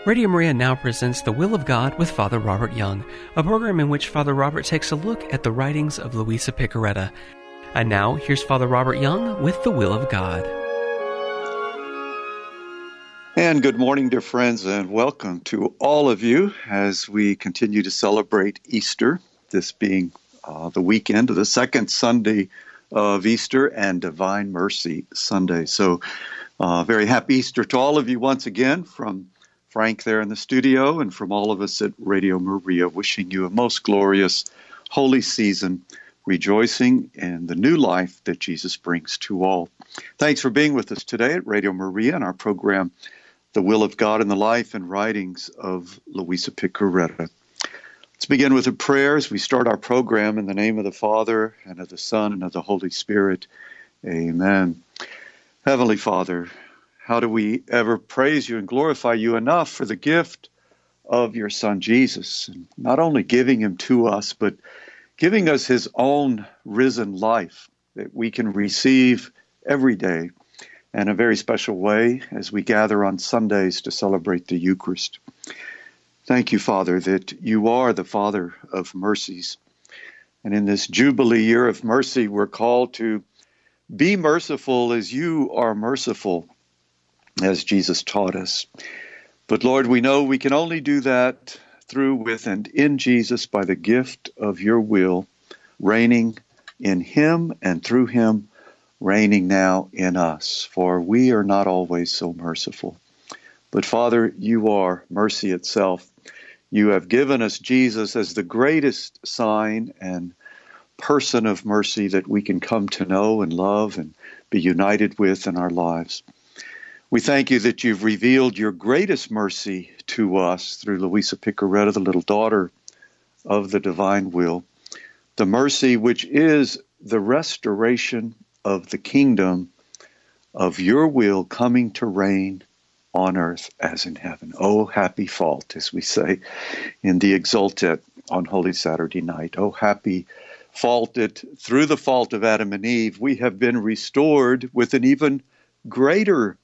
Radio Maria now presents The Will of God with Father Robert Young, a program in which Father Robert takes a look at the writings of Luisa Piccarreta. And now, here's Father Robert Young with The Will of God. And good morning, dear friends, and welcome to all of you as we continue to celebrate Easter, this being the weekend of the second Sunday of Easter and Divine Mercy Sunday. So, very happy Easter to all of you once again, from Frank there in the studio and from all of us at Radio Maria, wishing you a most glorious holy season, rejoicing in the new life that Jesus brings to all. Thanks for being with us today at Radio Maria and our program, The Will of God in the Life and Writings of Luisa Piccarreta. Let's begin with a prayer as we start our program in the name of the Father, and of the Son, and of the Holy Spirit. Amen. Heavenly Father, how do we ever praise you and glorify you enough for the gift of your Son Jesus, and not only giving him to us, but giving us his own risen life that we can receive every day in a very special way as we gather on Sundays to celebrate the Eucharist. Thank you, Father, that you are the Father of mercies. And in this Jubilee year of mercy, we're called to be merciful as you are merciful, as Jesus taught us. But Lord, we know we can only do that through, with, and in Jesus by the gift of your will, reigning in him and through him, reigning now in us. For we are not always so merciful. But Father, you are mercy itself. You have given us Jesus as the greatest sign and person of mercy that we can come to know and love and be united with in our lives. We thank you that you've revealed your greatest mercy to us through Luisa Piccarreta, the little daughter of the divine will, the mercy which is the restoration of the kingdom of your will coming to reign on earth as in heaven. Oh, happy fault, as we say in the Exultet on Holy Saturday night. Oh, happy fault that through the fault of Adam and Eve, we have been restored with an even greater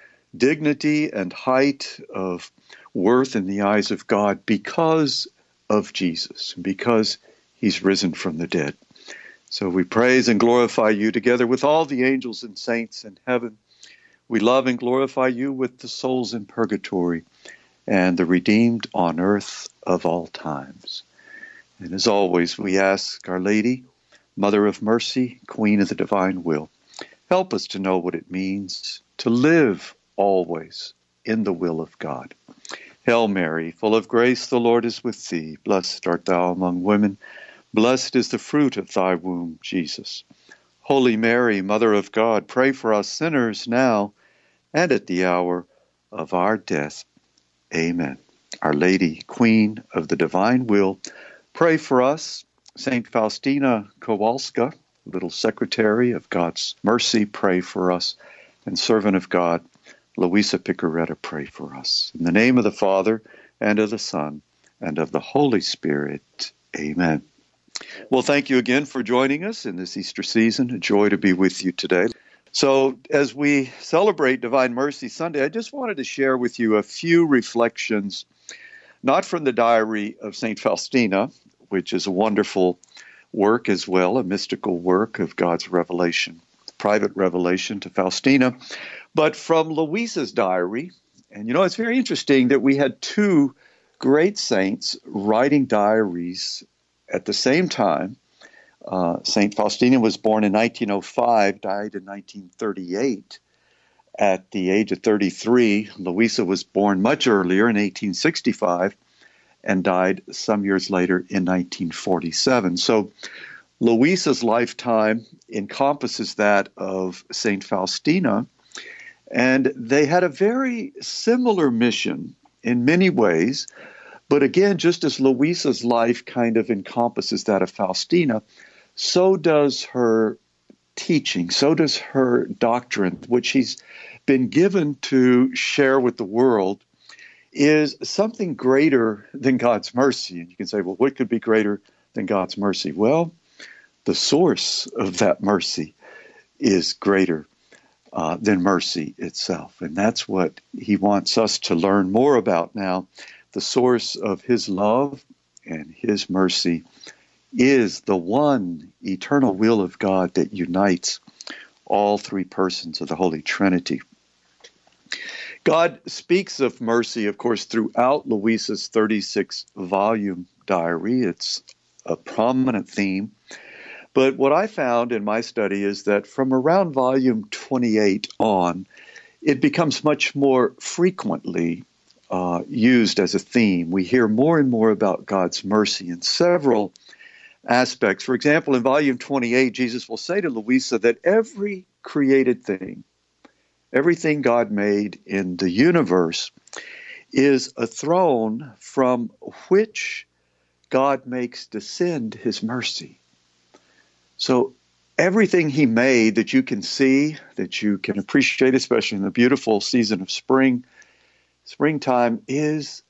dignity and height of worth in the eyes of God because of Jesus, because he's risen from the dead. So we praise and glorify you together with all the angels and saints in heaven. We love and glorify you with the souls in purgatory and the redeemed on earth of all times. And as always, we ask Our Lady, Mother of Mercy, Queen of the Divine Will, help us to know what it means to live always in the will of God. Hail Mary, full of grace, the Lord is with thee. Blessed art thou among women. Blessed is the fruit of thy womb, Jesus. Holy Mary, Mother of God, pray for us sinners now and at the hour of our death. Amen. Our Lady, Queen of the Divine Will, pray for us. Saint Faustina Kowalska, little secretary of God's mercy, pray for us. And servant of God, Luisa Piccarreta, pray for us. In the name of the Father, and of the Son, and of the Holy Spirit. Amen. Well, thank you again for joining us in this Easter season. A joy to be with you today. So, as we celebrate Divine Mercy Sunday, I just wanted to share with you a few reflections, not from the diary of St. Faustina, which is a wonderful work as well, a mystical work of God's revelation, private revelation to Faustina, but from Luisa's diary. And you know, it's very interesting that we had two great saints writing diaries at the same time. St. Faustina was born in 1905, died in 1938 at the age of 33. Luisa was born much earlier in 1865 and died some years later in 1947. So Luisa's lifetime encompasses that of St. Faustina, and they had a very similar mission in many ways. But again, just as Luisa's life kind of encompasses that of Faustina, so does her teaching, so does her doctrine, which she's been given to share with the world, is something greater than God's mercy. And you can say, well, what could be greater than God's mercy? Well, the source of that mercy is greater. than mercy itself. And that's what he wants us to learn more about now. The source of his love and his mercy is the one eternal will of God that unites all three persons of the Holy Trinity. God speaks of mercy, of course, throughout Louisa's 36-volume diary. It's a prominent theme. But what I found in my study is that from around volume 28 on, it becomes much more frequently used as a theme. We hear more and more about God's mercy in several aspects. For example, in volume 28, Jesus will say to Louisa that every created thing, everything God made in the universe, is a throne from which God makes descend his mercy. So everything he made that you can see, that you can appreciate, especially in the beautiful season of springtime, is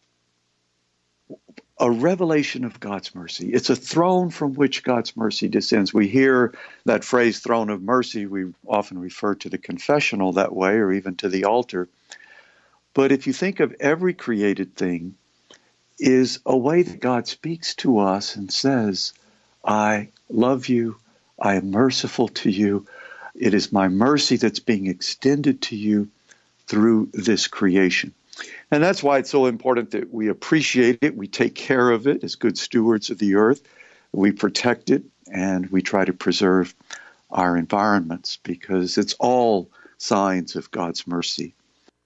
a revelation of God's mercy. It's a throne from which God's mercy descends. We hear that phrase, throne of mercy. We often refer to the confessional that way, or even to the altar. But if you think of every created thing, is a way that God speaks to us and says, I love you, I am merciful to you. It is my mercy that's being extended to you through this creation. And that's why it's so important that we appreciate it, we take care of it as good stewards of the earth, we protect it, and we try to preserve our environments, because it's all signs of God's mercy.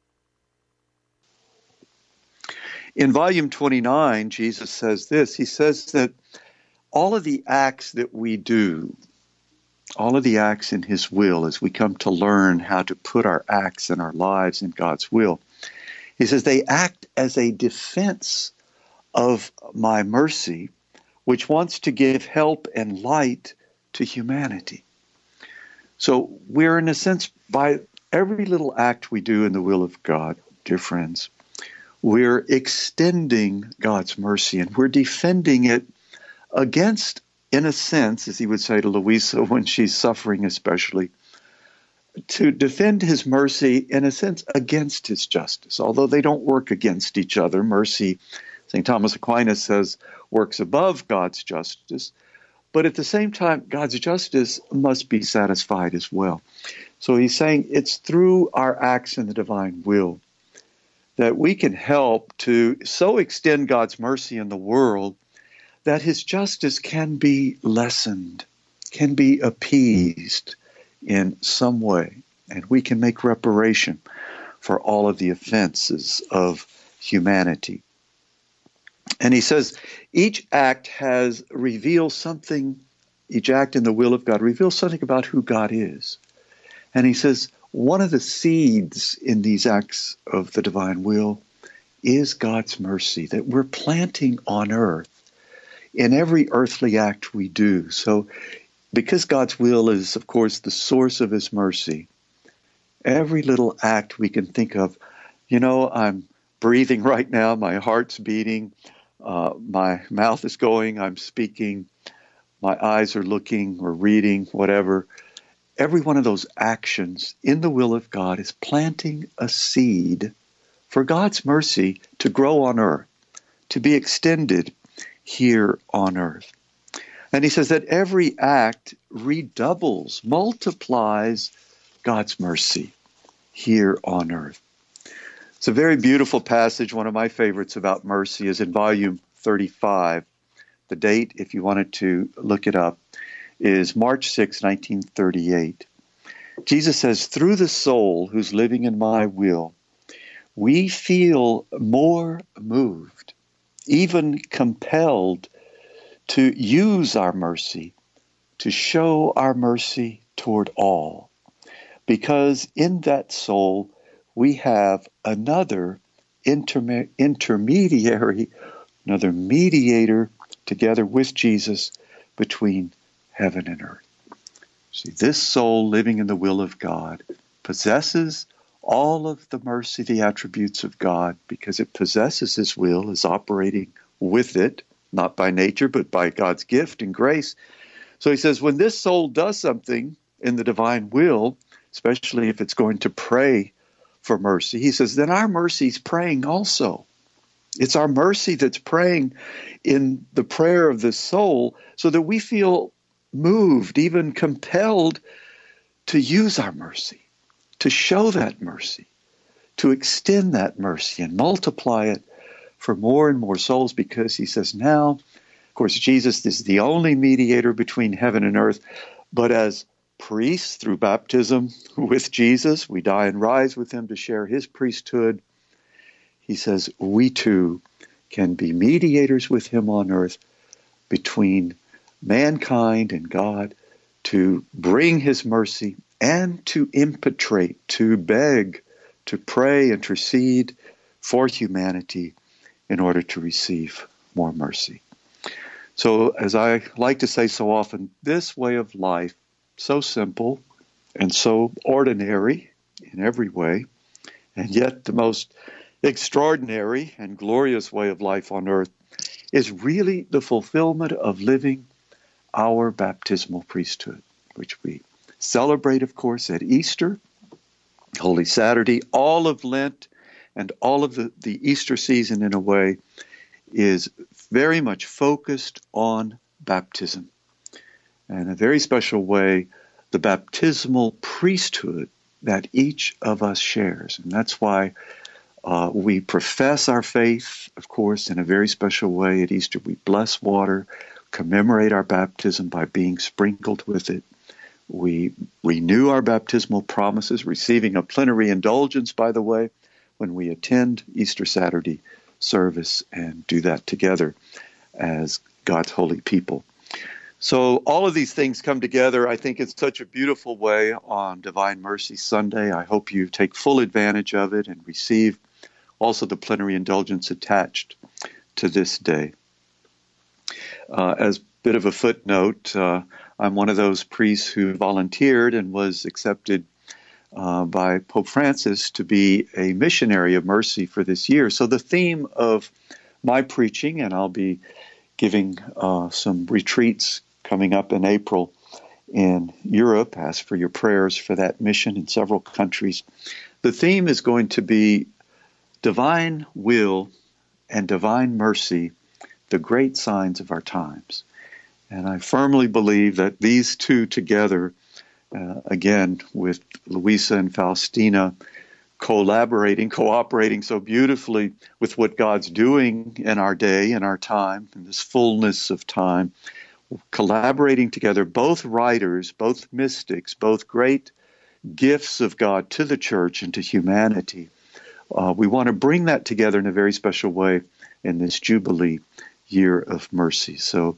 In volume 29, Jesus says this. He says that all of the acts that we do, all of the acts in his will, as we come to learn how to put our acts and our lives in God's will, he says they act as a defense of my mercy, which wants to give help and light to humanity. So we're, in a sense, by every little act we do in the will of God, dear friends, we're extending God's mercy, and we're defending it against, in a sense, as he would say to Louisa when she's suffering especially, to defend his mercy, in a sense, against his justice. Although they don't work against each other, mercy, St. Thomas Aquinas says, works above God's justice. But at the same time, God's justice must be satisfied as well. So he's saying it's through our acts in the divine will that we can help to so extend God's mercy in the world that his justice can be lessened, can be appeased in some way, and we can make reparation for all of the offenses of humanity. And he says each act has revealed something, each act in the will of God reveals something about who God is. And he says one of the seeds in these acts of the divine will is God's mercy that we're planting on earth in every earthly act we do. So because God's will is, of course, the source of his mercy, every little act we can think of, I'm breathing right now, my heart's beating, my mouth is going, I'm speaking, my eyes are looking or reading, whatever. Every one of those actions in the will of God is planting a seed for God's mercy to grow on earth, to be extended here on earth. And he says that every act redoubles, multiplies God's mercy here on earth. It's a very beautiful passage. One of my favorites about mercy is in volume 35. The date, if you wanted to look it up, is March 6, 1938. Jesus says, through the soul who's living in my will, we feel more moved, even compelled to use our mercy, to show our mercy toward all. Because in that soul, we have another intermediary, another mediator together with Jesus between heaven and earth. See, this soul living in the will of God possesses all of the mercy, the attributes of God, because it possesses his will, is operating with it, not by nature, but by God's gift and grace. So he says, when this soul does something in the divine will, especially if it's going to pray for mercy, he says, then our mercy's praying also. It's our mercy that's praying in the prayer of the soul so that we feel moved, even compelled to use our mercy, to show that mercy, to extend that mercy and multiply it for more and more souls, because he says now, of course, Jesus is the only mediator between heaven and earth, but as priests through baptism with Jesus, we die and rise with him to share his priesthood. He says we too can be mediators with him on earth between mankind and God, to bring his mercy and to impetrate, to beg, to pray, intercede for humanity in order to receive more mercy. So, as I like to say so often, this way of life, so simple and so ordinary in every way, and yet the most extraordinary and glorious way of life on earth, is really the fulfillment of living our baptismal priesthood, which we celebrate, of course, at Easter, Holy Saturday. All of Lent and all of the Easter season, in a way, is very much focused on baptism. And in a very special way, the baptismal priesthood that each of us shares. And that's why we profess our faith, of course, in a very special way at Easter. We bless water, commemorate our baptism by being sprinkled with it. We renew our baptismal promises, receiving a plenary indulgence, by the way, when we attend Easter Saturday service and do that together as God's holy people. So all of these things come together, I think, in such a beautiful way on Divine Mercy Sunday. I hope you take full advantage of it and receive also the plenary indulgence attached to this day. As a bit of a footnote, I'm one of those priests who volunteered and was accepted by Pope Francis to be a missionary of mercy for this year. So the theme of my preaching, and I'll be giving some retreats coming up in April in Europe, ask for your prayers for that mission in several countries. The theme is going to be divine will and divine mercy, the great signs of our times. And I firmly believe that these two together, again, with Luisa and Faustina cooperating so beautifully with what God's doing in our day, in our time, in this fullness of time, collaborating together, both writers, both mystics, both great gifts of God to the church and to humanity. We want to bring that together in a very special way in this Jubilee year of mercy. So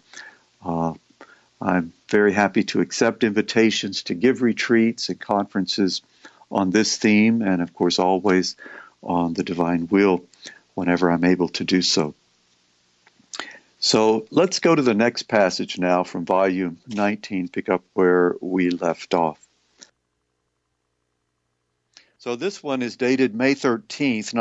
I'm very happy to accept invitations to give retreats and conferences on this theme, and of course always on the divine will whenever I'm able to do so. So let's go to the next passage now from volume 19, pick up where we left off. So this one is dated May 13th,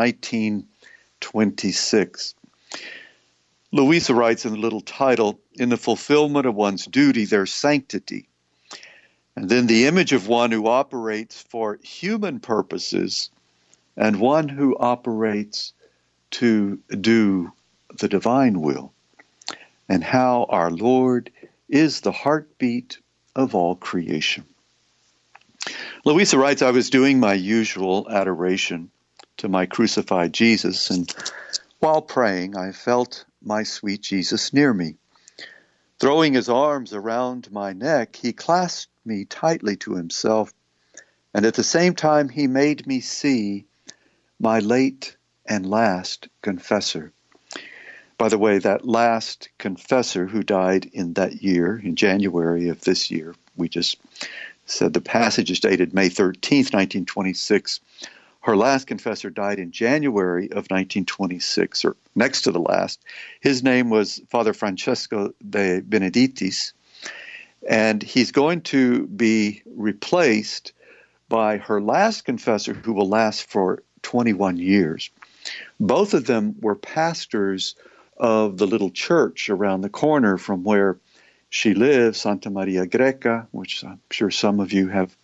1926. Luisa writes in the little title, "In the fulfillment of one's duty, there's sanctity." And then the image of one who operates for human purposes and one who operates to do the divine will, and how our Lord is the heartbeat of all creation. Luisa writes, "I was doing my usual adoration to my crucified Jesus, and while praying, I felt my sweet Jesus near me. Throwing his arms around my neck, he clasped me tightly to himself, and at the same time he made me see my late and last confessor." By the way, that last confessor who died in that year, in January of this year, we just said the passage is dated May 13th, 1926. Her last confessor died in January of 1926, or next to the last. His name was Father Francesco de Benedictis, and he's going to be replaced by her last confessor, who will last for 21 years. Both of them were pastors of the little church around the corner from where she lives, Santa Maria Greca, which I'm sure some of you have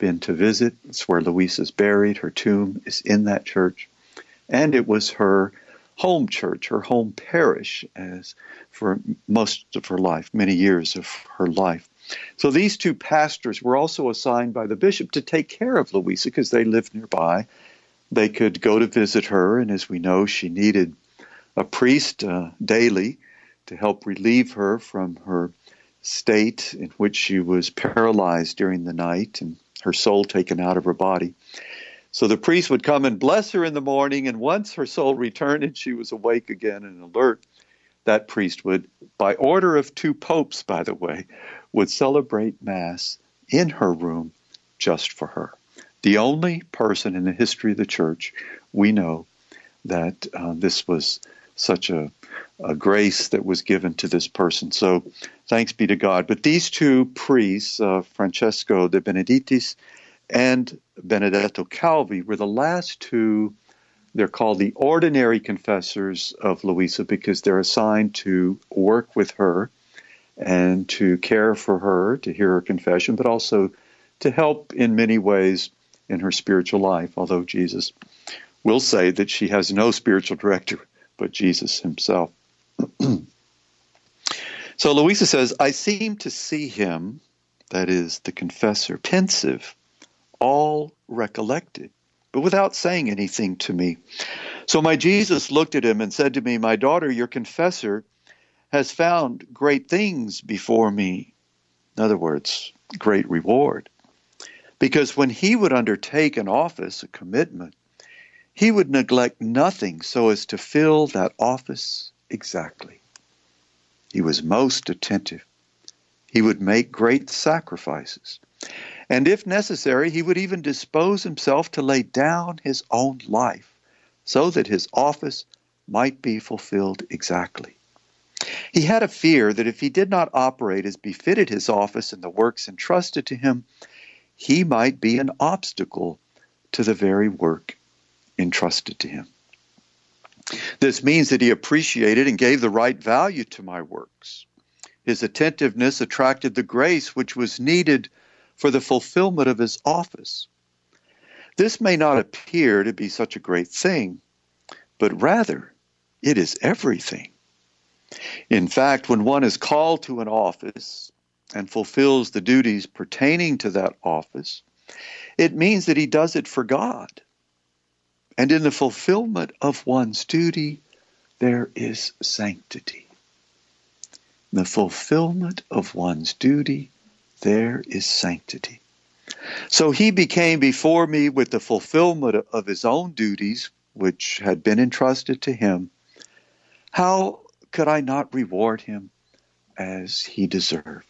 been to visit. It's where Louisa's buried. Her tomb is in that church. And it was her home church, her home parish, as for most of her life, many years of her life. So these two pastors were also assigned by the bishop to take care of Louisa because they lived nearby. They could go to visit her, and as we know, she needed a priest daily to help relieve her from her state in which she was paralyzed during the night and her soul taken out of her body. So the priest would come and bless her in the morning, and once her soul returned and she was awake again and alert, that priest would, by order of two popes, by the way, would celebrate Mass in her room just for her. The only person in the history of the Church we know that this was such a grace that was given to this person. So thanks be to God. But these two priests, Francesco de Benedictis and Benedetto Calvi, were the last two. They're called the ordinary confessors of Louisa because they're assigned to work with her and to care for her, to hear her confession, but also to help in many ways in her spiritual life, although Jesus will say that she has no spiritual director but Jesus himself. So Louisa says, I seem to see him, that is, the confessor, pensive, all recollected, but without saying anything to me. So my Jesus looked at him and said to me, my daughter, your confessor has found great things before me. In other words, great reward. Because when he would undertake an office, a commitment, he would neglect nothing so as to fill that office exactly. He was most attentive. He would make great sacrifices. And if necessary, he would even dispose himself to lay down his own life so that his office might be fulfilled exactly. He had a fear that if he did not operate as befitted his office and the works entrusted to him, he might be an obstacle to the very work entrusted to him. This means that he appreciated and gave the right value to my works. His attentiveness attracted the grace which was needed for the fulfillment of his office. This may not appear to be such a great thing, but rather it is everything. In fact, when one is called to an office and fulfills the duties pertaining to that office, it means that he does it for God. And in the fulfillment of one's duty, there is sanctity. In the fulfillment of one's duty, there is sanctity. So he became before me with the fulfillment of his own duties, which had been entrusted to him. How could I not reward him as he deserved?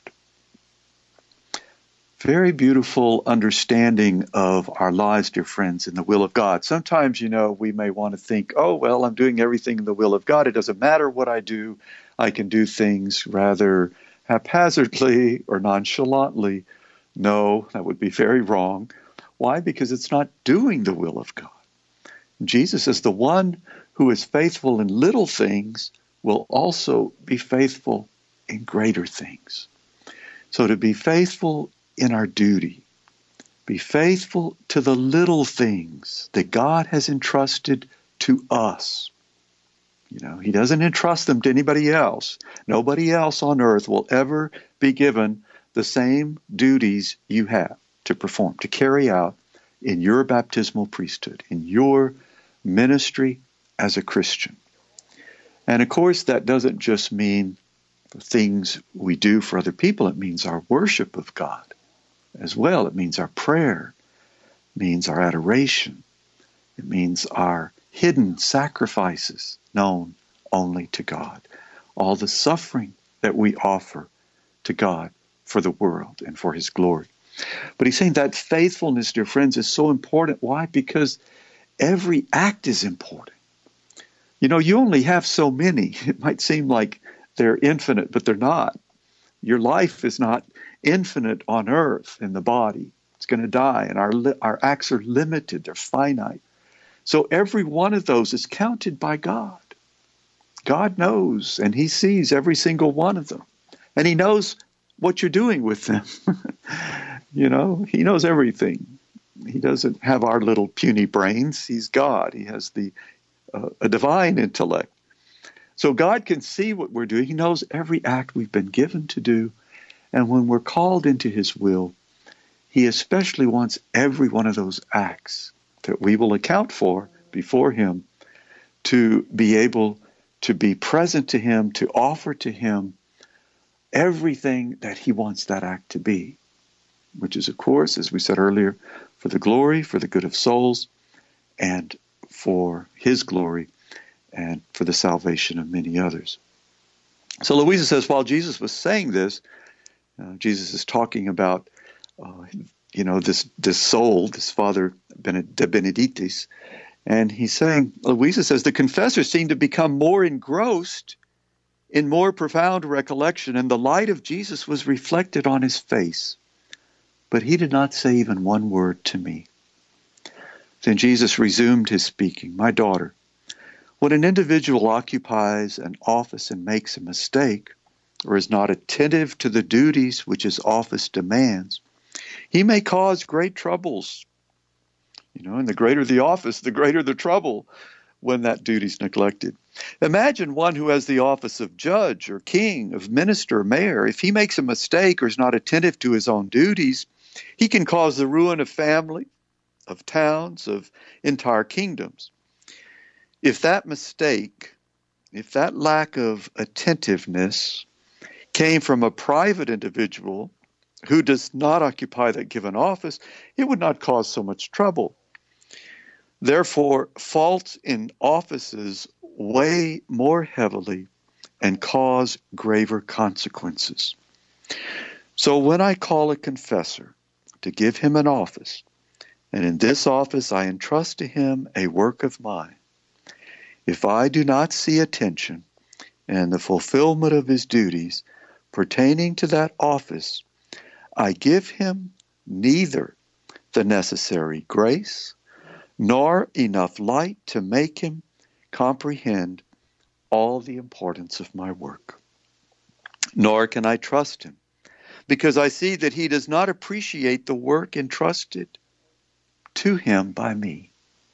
Very beautiful understanding of our lives, dear friends, in the will of God. Sometimes, we may want to think, oh, well, I'm doing everything in the will of God. It doesn't matter what I do. I can do things rather haphazardly or nonchalantly. No, that would be very wrong. Why? Because it's not doing the will of God. Jesus is the one who is faithful in little things will also be faithful in greater things. So to be faithful in our duty, be faithful to the little things that God has entrusted to us. He doesn't entrust them to anybody else. Nobody else on earth will ever be given the same duties you have to perform, to carry out in your baptismal priesthood, in your ministry as a Christian. And of course, that doesn't just mean the things we do for other people. It means our worship of God as well. It means our prayer. It means our adoration. It means our hidden sacrifices known only to God. All the suffering that we offer to God for the world and for his glory. But he's saying that faithfulness, dear friends, is so important. Why? Because every act is important. You only have so many. It might seem like they're infinite, but they're not. Your life is not infinite on earth in the body. It's going to die, and our acts are limited. They're finite. So every one of those is counted by God. God knows, and he sees every single one of them. And he knows what you're doing with them. He knows everything. He doesn't have our little puny brains. He's God. He has a divine intellect. So God can see what we're doing. He knows every act we've been given to do. And when we're called into His will, He especially wants every one of those acts that we will account for before Him to be able to be present to Him, to offer to Him everything that He wants that act to be, which is, of course, as we said earlier, for the glory, for the good of souls, and for His glory, and for the salvation of many others. So Louisa says, while Jesus was saying this, Jesus is talking about, this soul, this Father de Benedictis, and he's saying, Louisa says, the confessor seemed to become more engrossed in more profound recollection, and the light of Jesus was reflected on his face. But he did not say even one word to me. Then Jesus resumed his speaking. My daughter, when an individual occupies an office and makes a mistake, or is not attentive to the duties which his office demands, he may cause great troubles. And the greater the office, the greater the trouble when that duty is neglected. Imagine one who has the office of judge or king, of minister, mayor. If he makes a mistake or is not attentive to his own duties, he can cause the ruin of family, of towns, of entire kingdoms. If that mistake, if that lack of attentiveness came from a private individual who does not occupy that given office, it would not cause so much trouble. Therefore, faults in offices weigh more heavily and cause graver consequences. So when I call a confessor to give him an office, and in this office I entrust to him a work of mine, if I do not see attention and the fulfillment of his duties pertaining to that office, I give him neither the necessary grace nor enough light to make him comprehend all the importance of my work. Nor can I trust him, because I see that he does not appreciate the work entrusted to him by me.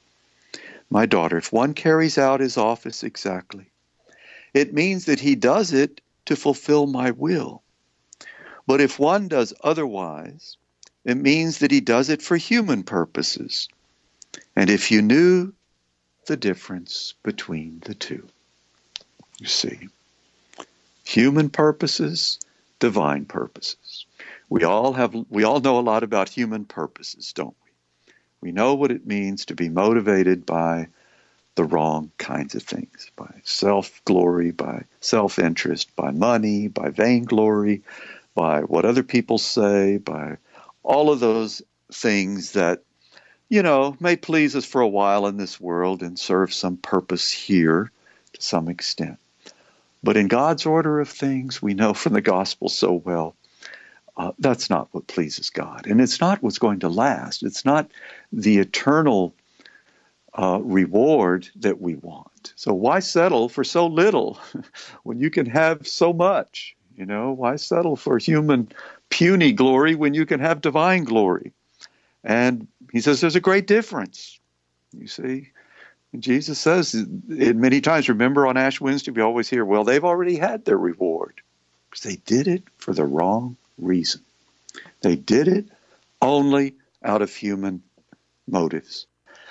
My daughter, if one carries out his office exactly, it means that he does it to fulfill my will. But if one does otherwise, it means that he does it for human purposes. And if you knew the difference between the two, you see, human purposes, divine purposes. We all know a lot about human purposes, don't we? We know what it means to be motivated by the wrong kinds of things, by self-glory, by self-interest, by money, by vainglory, by what other people say, by all of those things that may please us for a while in this world and serve some purpose here to some extent. But in God's order of things, we know from the gospel so well, that's not what pleases God. And it's not what's going to last. It's not the eternal reward that we want. So why settle for so little when you can have so much? Why settle for human puny glory when you can have divine glory? And he says there's a great difference. You see, and Jesus says it many times. Remember on Ash Wednesday, we always hear, well, they've already had their reward because they did it for the wrong reason. They did it only out of human motives.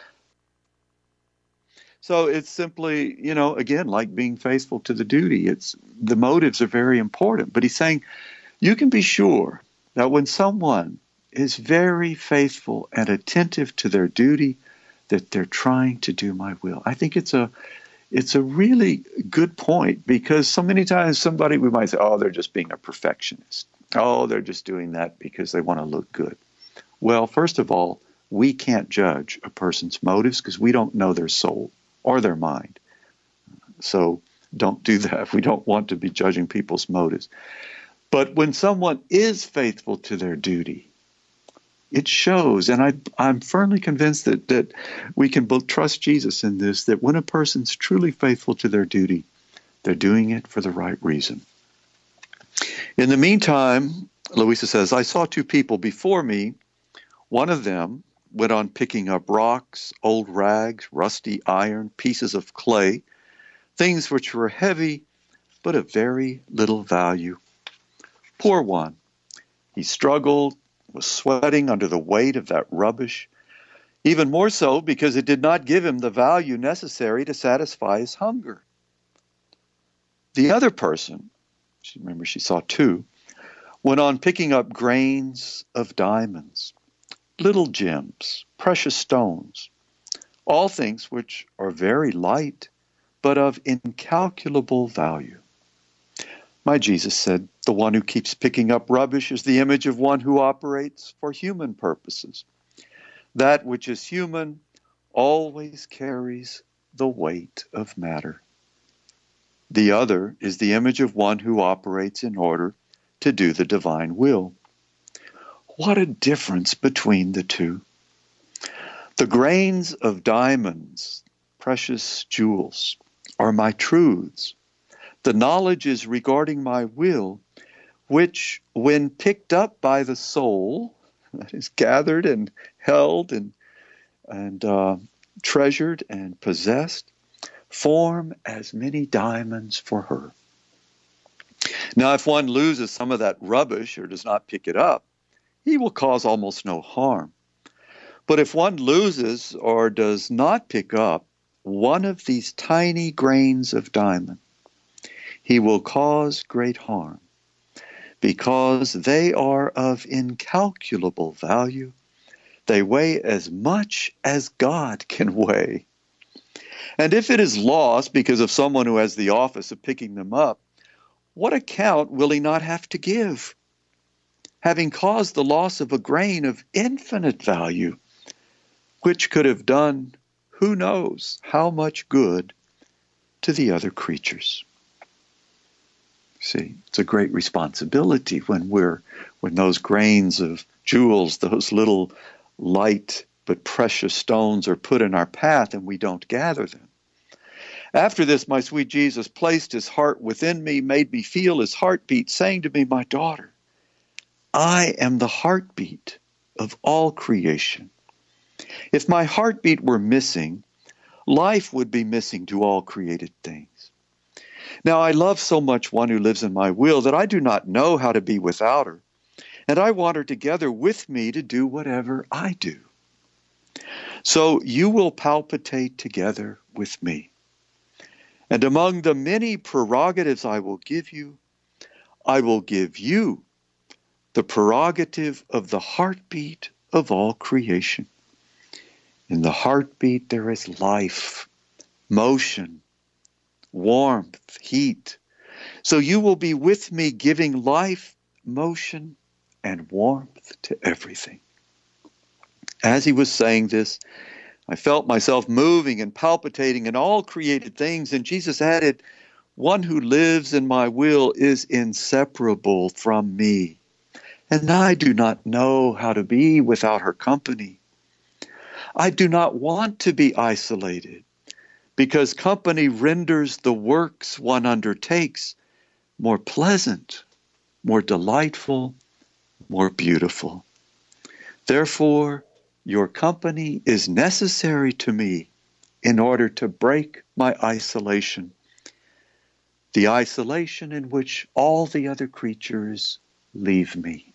So it's simply, again, like being faithful to the duty. The motives are very important. But he's saying you can be sure that when someone is very faithful and attentive to their duty, that they're trying to do my will. I think it's a really good point, because so many times we might say, oh, they're just being a perfectionist. Oh, they're just doing that because they want to look good. Well, first of all, we can't judge a person's motives because we don't know their soul or their mind. So don't do that. We don't want to be judging people's motives. But when someone is faithful to their duty, it shows, and I'm firmly convinced that we can both trust Jesus in this, that when a person's truly faithful to their duty, they're doing it for the right reason. In the meantime, Louisa says, I saw two people before me. One of them went on picking up rocks, old rags, rusty iron, pieces of clay, things which were heavy but of very little value. Poor one. He struggled, was sweating under the weight of that rubbish, even more so because it did not give him the value necessary to satisfy his hunger. The other person, remember she saw two, went on picking up grains of diamonds, little gems, precious stones, all things which are very light, but of incalculable value. My Jesus said, the one who keeps picking up rubbish is the image of one who operates for human purposes. That which is human always carries the weight of matter. The other is the image of one who operates in order to do the divine will. What a difference between the two. The grains of diamonds, precious jewels, are my truths. The knowledge is regarding my will, which, when picked up by the soul, that is gathered and held and treasured and possessed, form as many diamonds for her. Now, if one loses some of that rubbish or does not pick it up, he will cause almost no harm. But if one loses or does not pick up one of these tiny grains of diamond, he will cause great harm, because they are of incalculable value. They weigh as much as God can weigh. And if it is lost because of someone who has the office of picking them up, what account will he not have to give, having caused the loss of a grain of infinite value, which could have done who knows how much good to the other creatures? See, it's a great responsibility when those grains of jewels, those little light but precious stones are put in our path and we don't gather them. After this, my sweet Jesus placed his heart within me, made me feel his heartbeat, saying to me, my daughter, I am the heartbeat of all creation. If my heartbeat were missing, life would be missing to all created things. Now, I love so much one who lives in my will that I do not know how to be without her, and I want her together with me to do whatever I do. So you will palpitate together with me. And among the many prerogatives I will give you the prerogative of the heartbeat of all creation. In the heartbeat there is life, motion, warmth, heat. So you will be with me giving life, motion, and warmth to everything. As he was saying this, I felt myself moving and palpitating in all created things, and Jesus added, one who lives in my will is inseparable from me, and I do not know how to be without her company. I do not want to be isolated, because company renders the works one undertakes more pleasant, more delightful, more beautiful. Therefore, your company is necessary to me in order to break my isolation, the isolation in which all the other creatures leave me.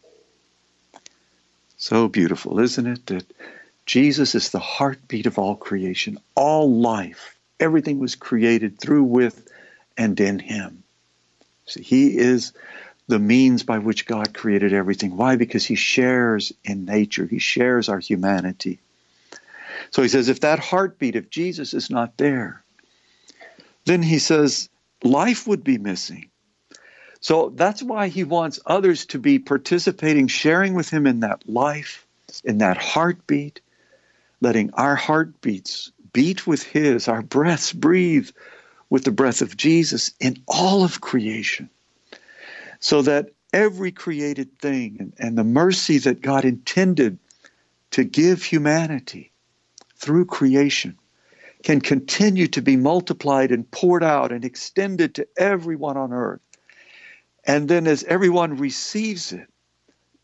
So beautiful, isn't it, that Jesus is the heartbeat of all creation, all life. Everything was created through, with, and in him. See, he is the means by which God created everything. Why? Because he shares in nature. He shares our humanity. So he says, if that heartbeat of Jesus is not there, then he says, life would be missing. So that's why he wants others to be participating, sharing with him in that life, in that heartbeat, letting our heartbeats beat with his, our breaths breathe with the breath of Jesus in all of creation, so that every created thing and the mercy that God intended to give humanity through creation can continue to be multiplied and poured out and extended to everyone on earth. And then as everyone receives it,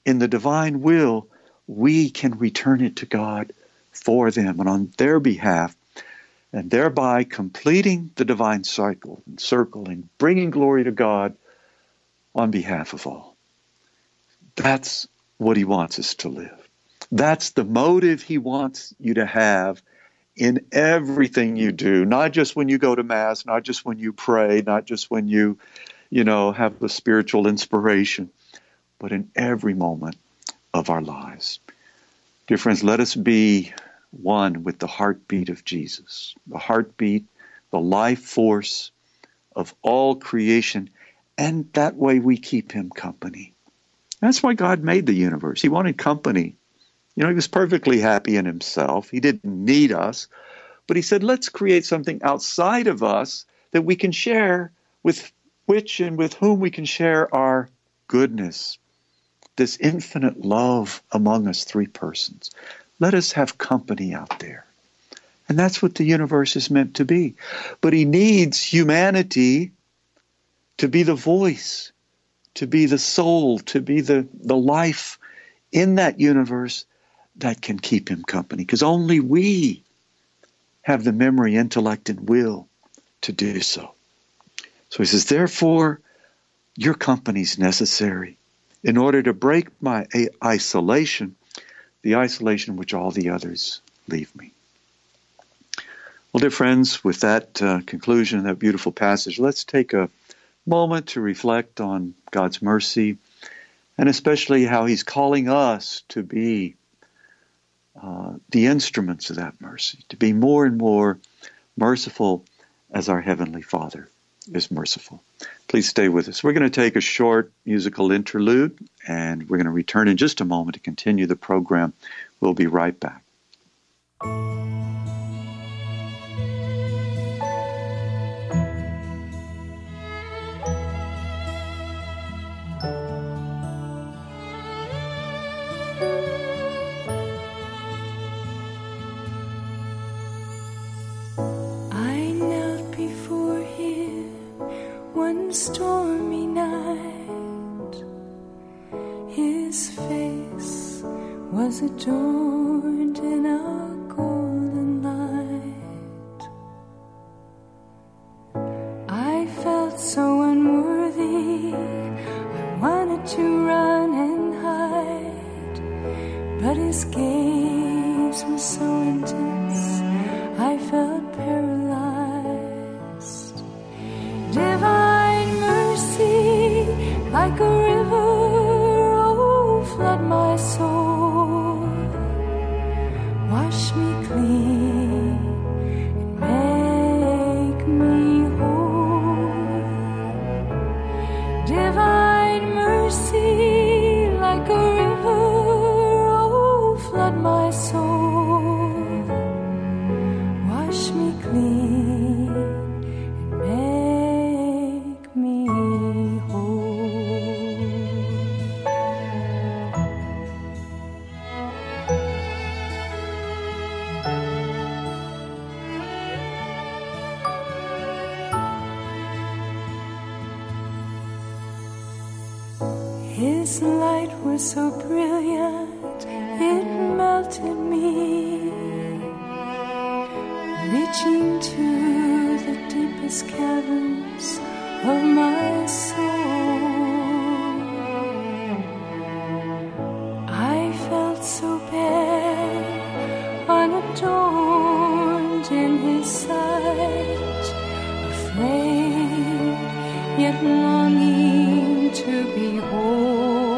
in the divine will, we can return it to God for them and on their behalf, and thereby completing the divine cycle and circling, bringing glory to God on behalf of all. That's what he wants us to live. That's the motive he wants you to have in everything you do, not just when you go to Mass, not just when you pray, not just when you have the spiritual inspiration, but in every moment of our lives. Dear friends, let us be one with the heartbeat of Jesus, the heartbeat, the life force of all creation, and that way we keep him company. That's why God made the universe. He wanted company. He was perfectly happy in himself. He didn't need us, but he said, let's create something outside of us that we can share, with which and with whom we can share our goodness, this infinite love among us three persons. Let us have company out there. And that's what the universe is meant to be. But he needs humanity to be the voice, to be the soul, to be the life in that universe that can keep him company. Because only we have the memory, intellect, and will to do so. So he says, therefore, your company is necessary in order to break my isolation, the isolation which all the others leave me. Well, dear friends, with that conclusion of that beautiful passage, let's take a moment to reflect on God's mercy, and especially how he's calling us to be the instruments of that mercy, to be more and more merciful as our Heavenly Father is merciful. Please stay with us. We're going to take a short musical interlude, and we're going to return in just a moment to continue the program. We'll be right back. Stormy night, his face was adorned in a golden light. I felt so unworthy, I wanted to run and hide, but his gaze was so intense, I felt paralyzed. Divine mercy, like a river, oh, flood my soul. Wash me clean and make me whole. Divine mercy, like a river, oh, flood my soul. Wash me clean and make me whole. His light was so brilliant, it melted me, reaching to the deepest caverns of my soul. I felt so bare, unadorned in his sight, afraid yet longing to behold.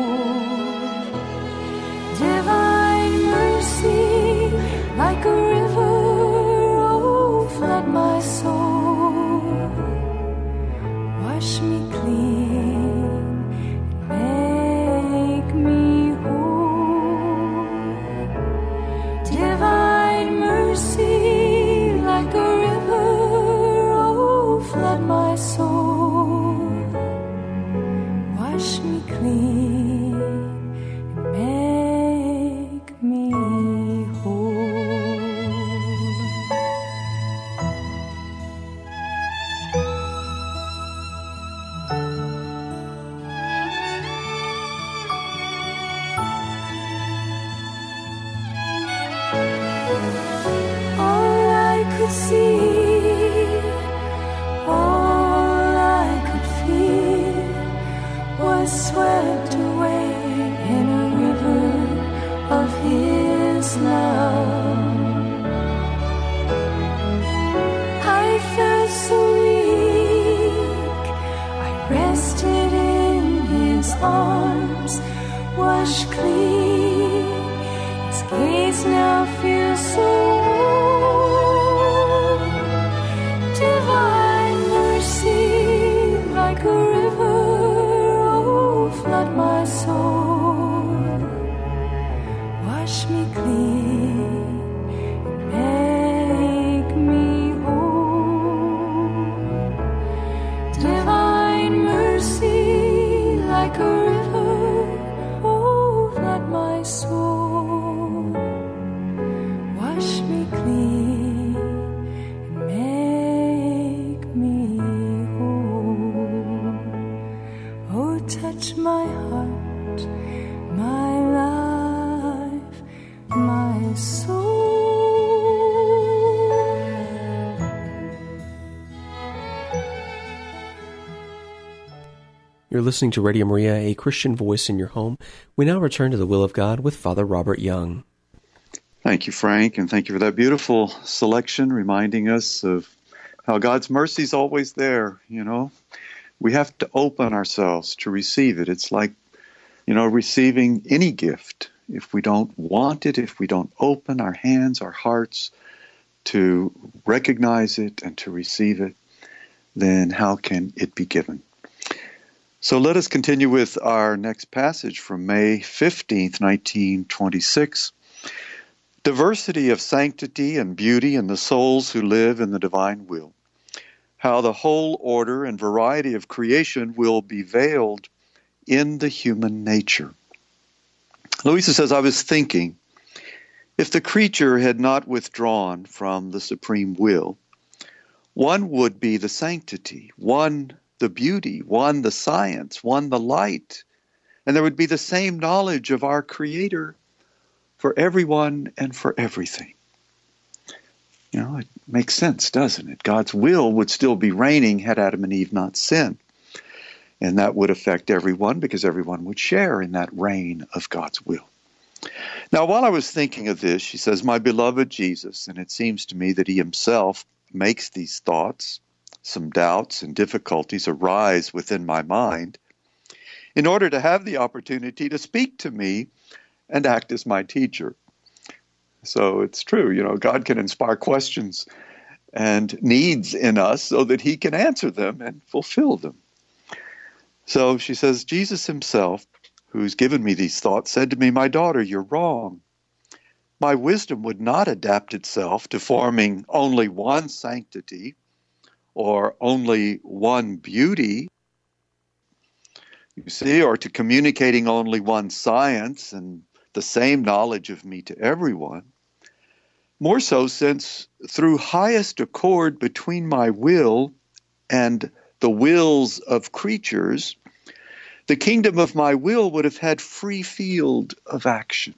Divine mercy, like a river, oh, flood my soul. Wash me clean and make me whole. Divine mercy, like a river, oh, flood my soul. Wash me clean and make me whole. could see, all I could feel was swept away in a river of His love. I felt so weak, I rested in His arms, washed clean. His gaze now feels so warm. Divine mercy, like a river, oh, flood my soul. Wash me clean and make me whole. Divine mercy, like a river, oh, flood my soul. Wash me clean and make me whole. Oh, touch my heart, my life, my soul. You're listening to Radio Maria, a Christian voice in your home. We now return to the Will of God with Father Robert Young. Thank you, Frank, and thank you for that beautiful selection, reminding us of how God's mercy is always there, you know. We have to open ourselves to receive it. It's like, you know, receiving any gift. If we don't want it, if we don't open our hands, our hearts to recognize it and to receive it, then how can it be given? So let us continue with our next passage from May 15th, 1926. Diversity of sanctity and beauty in the souls who live in the divine will. How the whole order and variety of creation will be veiled in the human nature. Louisa says, I was thinking, if the creature had not withdrawn from the supreme will, one would be the sanctity, one the beauty, one the science, one the light, and there would be the same knowledge of our Creator for everyone and for everything. You know, it makes sense, doesn't it? God's will would still be reigning had Adam and Eve not sinned. And that would affect everyone because everyone would share in that reign of God's will. Now, while I was thinking of this, she says, my beloved Jesus, and it seems to me that He Himself makes these thoughts, some doubts and difficulties arise within my mind in order to have the opportunity to speak to me and act as my teacher. So it's true, you know, God can inspire questions and needs in us so that He can answer them and fulfill them. So she says, Jesus Himself, who's given me these thoughts, said to me, my daughter, you're wrong. My wisdom would not adapt itself to forming only one sanctity or only one beauty, you see, or to communicating only one science and the same knowledge of me to everyone. More so since through highest accord between my will and the wills of creatures, the kingdom of my will would have had free field of action.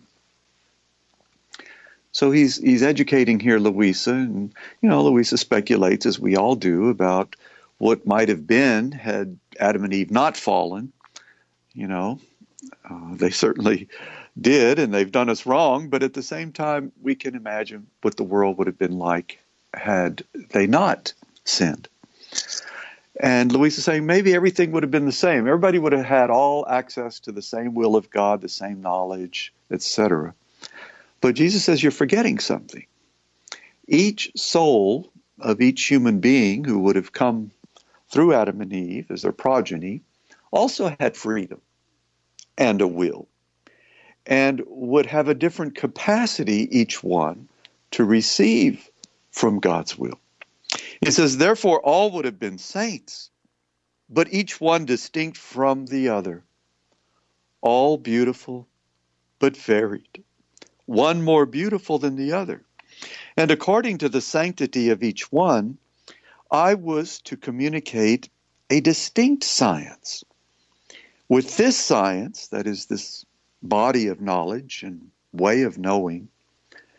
So he's educating here Louisa, and you know, Louisa speculates, as we all do, about what might have been had Adam and Eve not fallen. You know, they certainly did, and they've done us wrong, but at the same time, we can imagine what the world would have been like had they not sinned. And Louisa is saying maybe everything would have been the same. Everybody would have had all access to the same will of God, the same knowledge, etc. But Jesus says you're forgetting something. Each soul of each human being who would have come through Adam and Eve as their progeny also had freedom and a will, and would have a different capacity, each one, to receive from God's will. It says, therefore, all would have been saints, but each one distinct from the other, all beautiful but varied, one more beautiful than the other. And according to the sanctity of each one, I was to communicate a distinct science. With this science, that is this body of knowledge and way of knowing,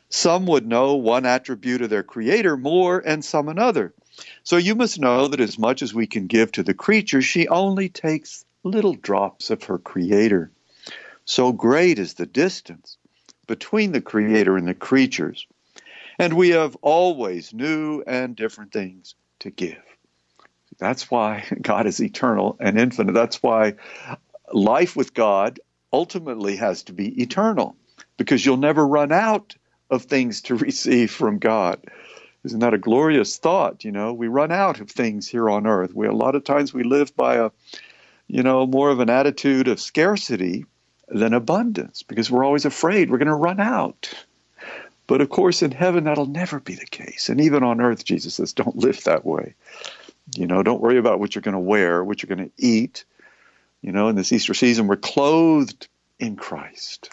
Some would know one attribute of their Creator more and some another. So you must know that as much as we can give to the creature, she only takes little drops of her Creator. So great is the distance between the Creator and the creatures. And we have always new and different things to give. That's why God is eternal and infinite. That's why life with God ultimately has to be eternal, because you'll never run out of things to receive from God. Isn't that a glorious thought? We run out of things here on earth. A lot of times we live by more of an attitude of scarcity than abundance, because we're always afraid we're going to run out. But of course, in heaven, that'll never be the case. And even on earth, Jesus says, don't live that way. Don't worry about what you're going to wear, what you're going to eat. In this Easter season, we're clothed in Christ.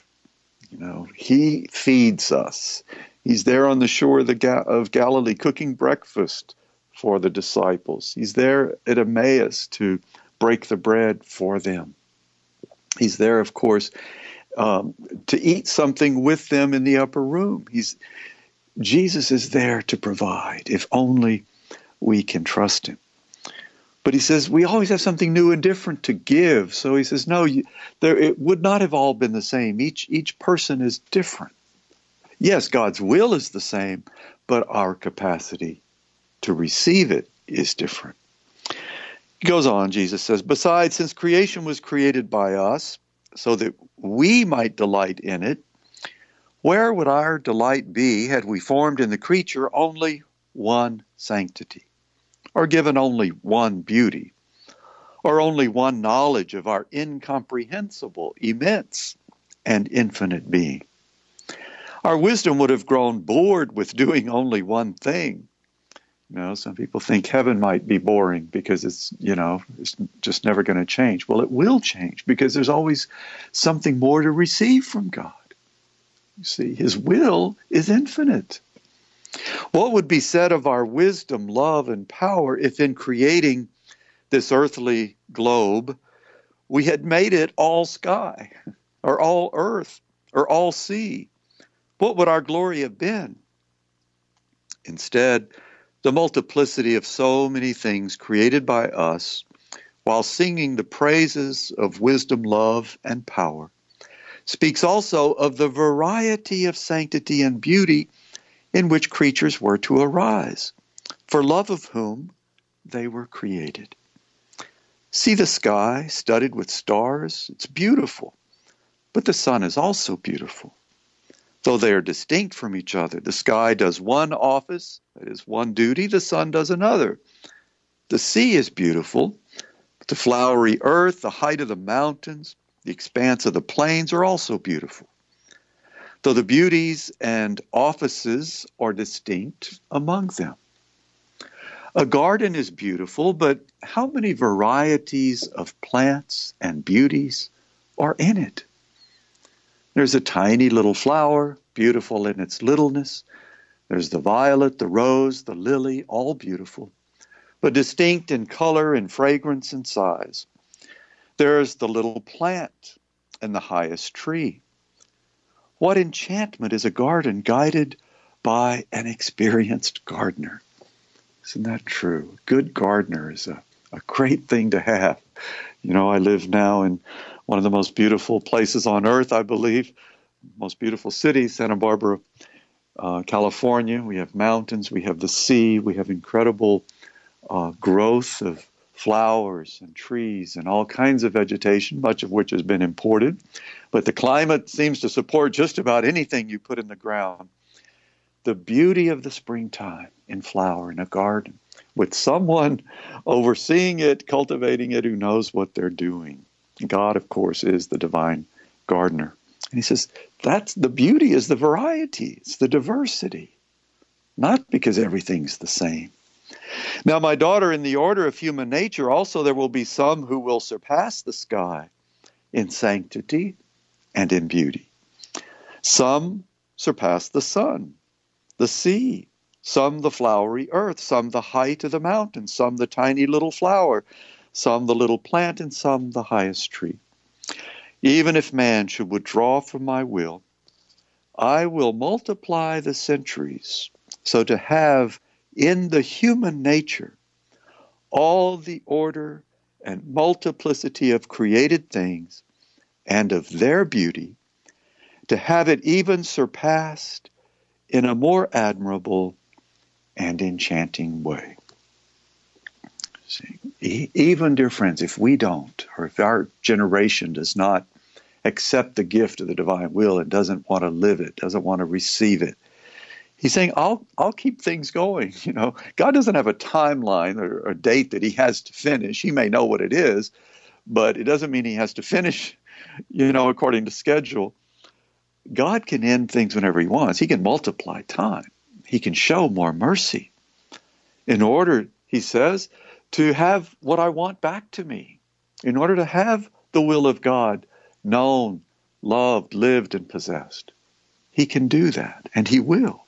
He feeds us. He's there on the shore of Galilee cooking breakfast for the disciples. He's there at Emmaus to break the bread for them. He's there, of course, to eat something with them in the upper room. Jesus is there to provide, if only we can trust him. But he says, we always have something new and different to give. So he says, no, it would not have all been the same. Each person is different. Yes, God's will is the same, but our capacity to receive it is different. He goes on, Jesus says, besides, since creation was created by us, so that we might delight in it, where would our delight be had we formed in the creature only one sanctity, or given only one beauty, or only one knowledge of our incomprehensible, immense, and infinite being? Our wisdom would have grown bored with doing only one thing. Some people think heaven might be boring because it's just never going to change. Well, it will change because there's always something more to receive from God. You see, his will is infinite. What would be said of our wisdom, love, and power if in creating this earthly globe, we had made it all sky, or all earth, or all sea? What would our glory have been? Instead, the multiplicity of so many things created by us, while singing the praises of wisdom, love, and power, speaks also of the variety of sanctity and beauty in which creatures were to arise, for love of whom they were created. See the sky studded with stars? It's beautiful, but the sun is also beautiful. Though they are distinct from each other, the sky does one office, that is one duty, the sun does another. The sea is beautiful, but the flowery earth, the height of the mountains, the expanse of the plains are also beautiful, though the beauties and offices are distinct among them. A garden is beautiful, but how many varieties of plants and beauties are in it? There's a tiny little flower, beautiful in its littleness. There's the violet, the rose, the lily, all beautiful, but distinct in color and fragrance and size. There's the little plant and the highest tree. What enchantment is a garden guided by an experienced gardener? Isn't that true? A good gardener is a great thing to have. I live now in one of the most beautiful places on earth, I believe, most beautiful city, Santa Barbara, California. We have mountains, we have the sea, we have incredible growth of flowers and trees and all kinds of vegetation, much of which has been imported. But the climate seems to support just about anything you put in the ground. The beauty of the springtime in flower in a garden, with someone overseeing it, cultivating it, who knows what they're doing. God, of course, is the divine gardener. And he says, that's the beauty, is the variety, it's the diversity, not because everything's the same. Now, my daughter, in the order of human nature, also there will be some who will surpass the sky in sanctity and in beauty. Some surpass the sun, the sea, some the flowery earth, some the height of the mountain, some the tiny little flower, some the little plant, and some the highest tree. Even if man should withdraw from my will, I will multiply the centuries. So to have in the human nature all the order and multiplicity of created things and of their beauty, to have it even surpassed in a more admirable and enchanting way. See, even, dear friends, if we don't, or if our generation does not accept the gift of the divine will and doesn't want to live it, doesn't want to receive it, he's saying, I'll keep things going. You know, God doesn't have a timeline or a date that he has to finish. He may know what it is, but it doesn't mean he has to finish, according to schedule. God can end things whenever he wants. He can multiply time. He can show more mercy in order, he says, to have what I want back to me, in order to have the will of God known, loved, lived, and possessed. He can do that, and he will.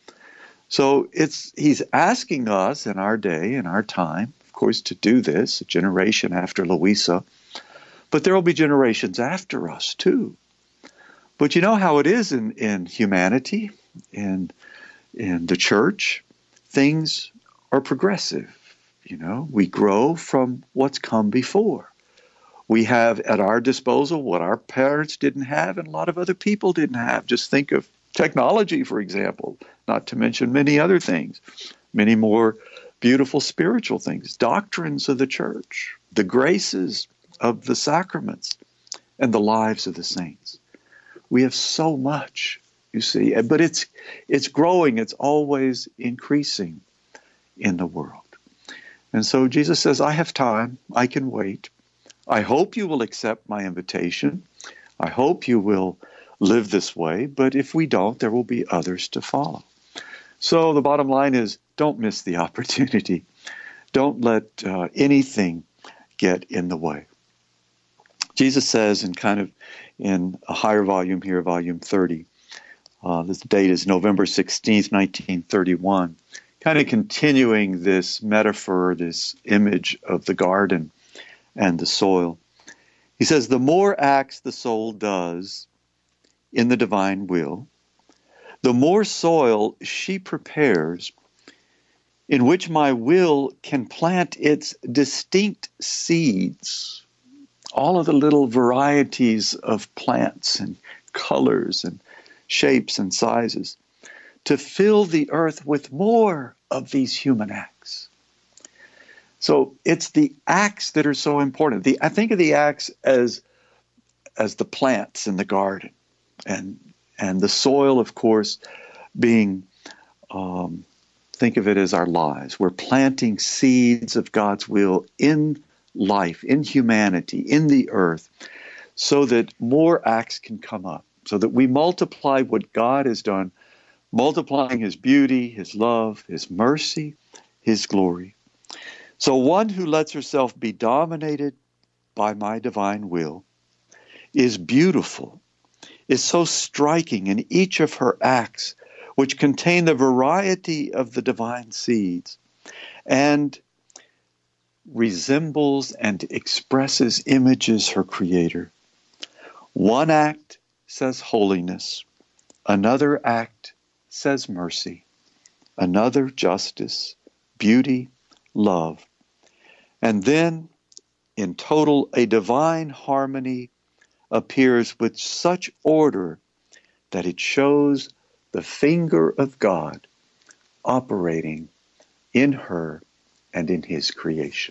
So he's asking us in our day, in our time, of course, to do this, a generation after Louisa, but there will be generations after us too. But you know how it is in humanity, in the church, things are progressive. We grow from what's come before. We have at our disposal what our parents didn't have and a lot of other people didn't have. Just think of technology, for example, not to mention many other things, many more beautiful spiritual things, doctrines of the church, the graces of the sacraments, and the lives of the saints. We have so much, you see, but it's growing, it's always increasing in the world. And so Jesus says, I have time, I can wait. I hope you will accept my invitation. I hope you will live this way, but if we don't, there will be others to follow. So the bottom line is, don't miss the opportunity. Don't let anything get in the way. Jesus says in a higher volume here, volume 30, this date is November 16th, 1931, kind of continuing this metaphor, this image of the garden and the soil. He says, the more acts the soul does in the divine will, the more soil she prepares in which my will can plant its distinct seeds, all of the little varieties of plants and colors and shapes and sizes, to fill the earth with more of these human acts. So it's the acts that are so important. I think of the acts as the plants in the garden, and the soil, of course, being, think of it as our lives. We're planting seeds of God's will in life, in humanity, in the earth, so that more acts can come up, so that we multiply what God has done, multiplying his beauty, his love, his mercy, his glory. So one who lets herself be dominated by my divine will is beautiful, is so striking in each of her acts, which contain the variety of the divine seeds, and resembles and expresses images her Creator. One act says holiness, another act says mercy, another justice, beauty, love. And then, in total, a divine harmony appears with such order that it shows the finger of God operating in her and in his creation.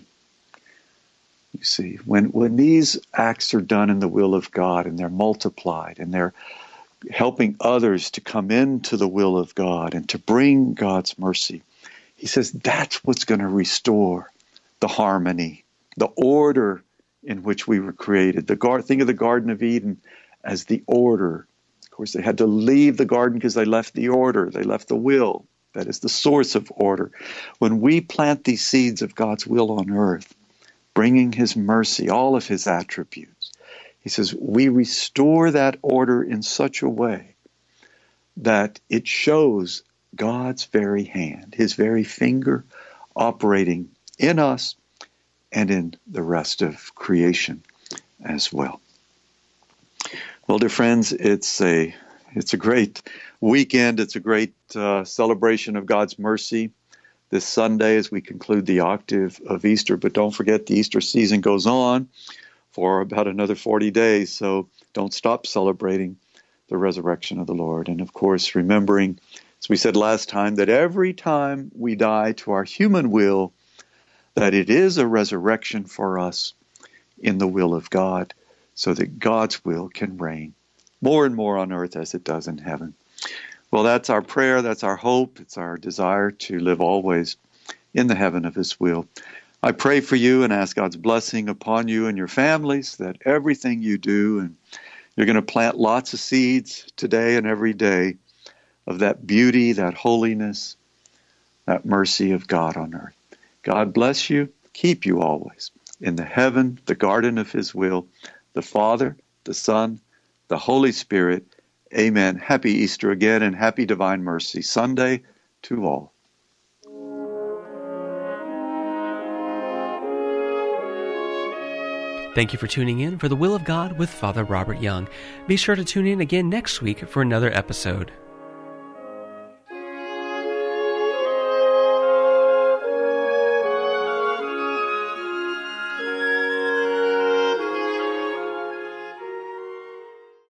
You see, when these acts are done in the will of God and they're multiplied and they're helping others to come into the will of God and to bring God's mercy, he says that's what's going to restore the harmony, the order in which we were created. Think of the Garden of Eden as the order. Of course, they had to leave the garden because they left the order. They left the will. That is the source of order. When we plant these seeds of God's will on earth, bringing his mercy, all of his attributes, he says we restore that order in such a way that it shows God's very hand, his very finger operating in us and in the rest of creation as well. Well, dear friends, it's a It's a great weekend. It's a great celebration of God's mercy this Sunday as we conclude the octave of Easter. But don't forget, the Easter season goes on for about another 40 days. So don't stop celebrating the resurrection of the Lord. And of course, remembering, as we said last time, that every time we die to our human will, that it is a resurrection for us in the will of God, so that God's will can reign more and more on earth as it does in heaven. Well, that's our prayer, that's our hope, it's our desire to live always in the heaven of His will. I pray for you and ask God's blessing upon you and your families, that everything you do, and you're going to plant lots of seeds today and every day of that beauty, that holiness, that mercy of God on earth. God bless you, keep you always in the heaven, the garden of His will, the Father, the Son, the Holy Spirit. Amen. Happy Easter again, and happy Divine Mercy Sunday to all. Thank you for tuning in for The Will of God with Father Robert Young. Be sure to tune in again next week for another episode.